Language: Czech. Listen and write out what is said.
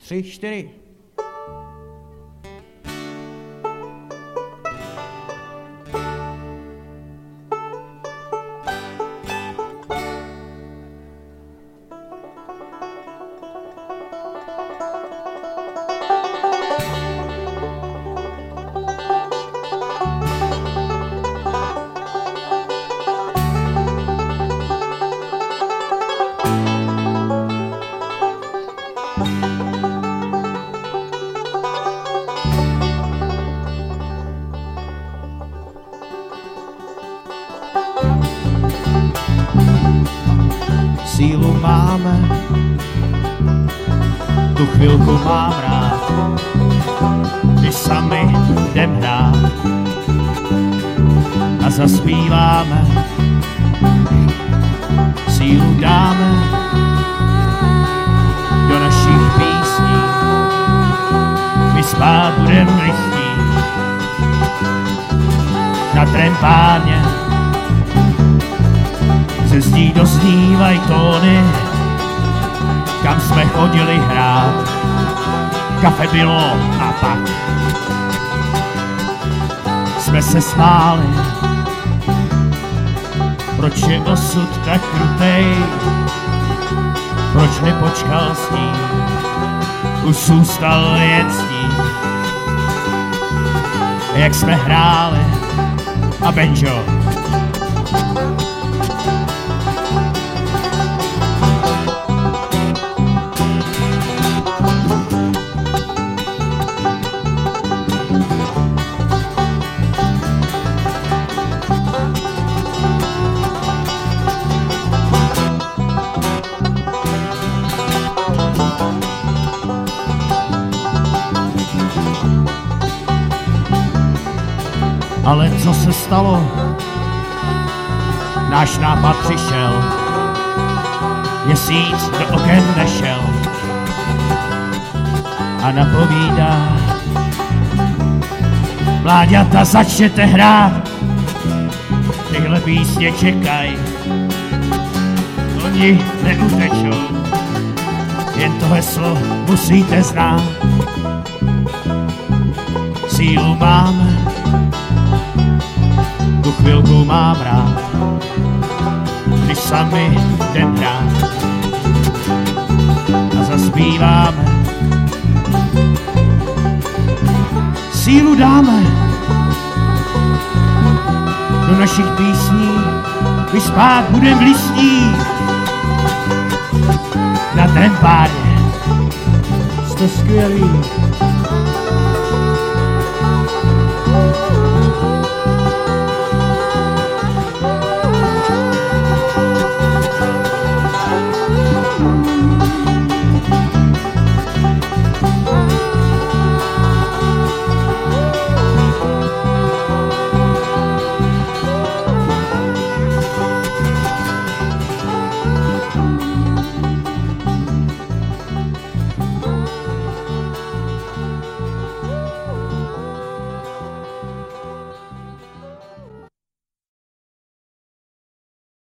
3, 4. Sílu máme, tu chvilku mám rád, my sami jdem hrát a zaspíváme, sílu dáme do našich písní, my spát budem listí na trempáně. Ze zdí doznívaj tóny, kam jsme chodili hrát. Kafe bylo a pak jsme se smáli. Proč je osud tak krutej? Proč nepočkal s ním? Už zůstal jen s ním. Jak jsme hráli a Benjo ale co se stalo? Náš nápad přišel, měsíc do oken nešel a napovídá: mláďata, začněte hrát, tyhle písně čekaj, oni neutečou, jen to heslo musíte znát. Sílu máme, tu chvilku mám rád, když sami jdem hrát a zaspíváme. Sílu dáme do našich písní, my spát budem v listí na trempáně. Jste skvělí.